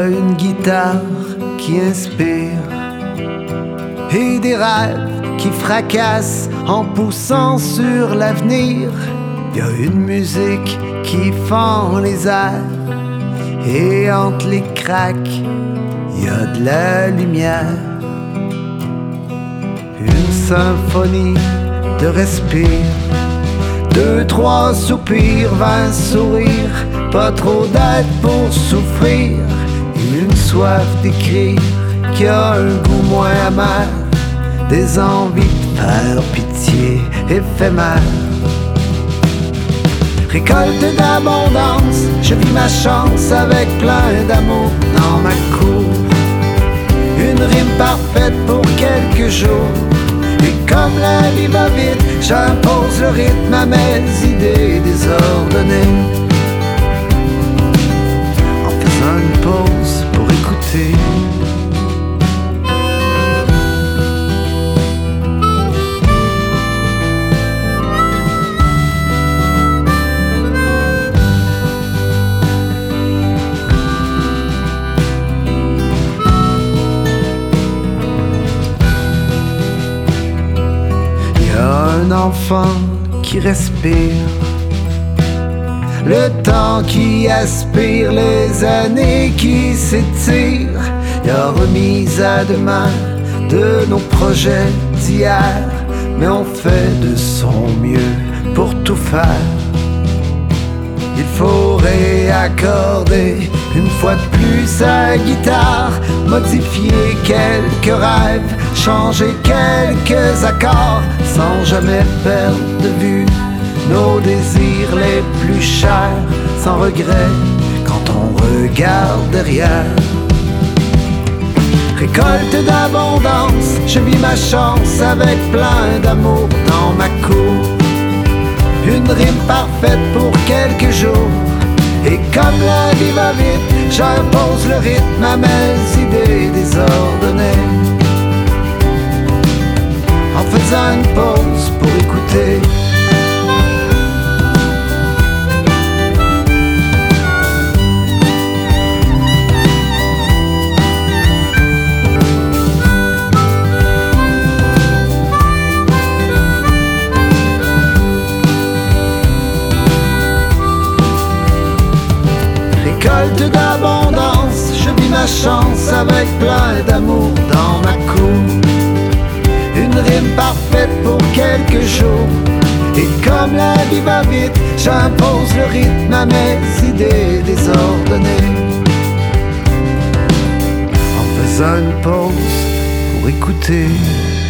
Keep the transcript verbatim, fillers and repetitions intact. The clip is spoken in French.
une guitare qui inspire et des rêves qui fracassent en poussant sur l'avenir. Il y a une musique qui fend les airs et entre les craques, il y a de la lumière. Une symphonie de respire, deux, trois soupirs, vingt sourires, pas trop d'aide pour souffrir, et une soif d'écrire qui a un goût moins amer, des envies de faire pitié éphémères. Récolte d'abondance, je vis ma chance avec plein d'amour dans ma cour. Une rime parfaite pour quelques jours, et comme la vie va vite, j'impose le rythme à mes idées désordonnées, en faisant une pause pour écouter. Un enfant qui respire, le temps qui aspire, les années qui s'étirent. Y a remise à demain de nos projets d'hier, mais on fait de son mieux pour tout faire. Il faut réaccorder une fois de plus sa guitare, modifier quelques rêves, changer quelques accords, sans jamais perdre de vue nos désirs les plus chers, sans regret quand on regarde derrière. Récolte d'abondance, je vis ma chance avec plein d'amour dans ma cour. Une rime parfaite pour quelques jours, et comme la vie va vite, j'impose le rythme à mes idées désordonnées, en faisant une pause pour écouter. Récolte d'abondance, je vis ma chance avec plein d'amour dans ma cour. Une rime parfaite pour quelques jours, et comme la vie va vite, j'impose le rythme à mes idées désordonnées, en faisant une pause pour écouter.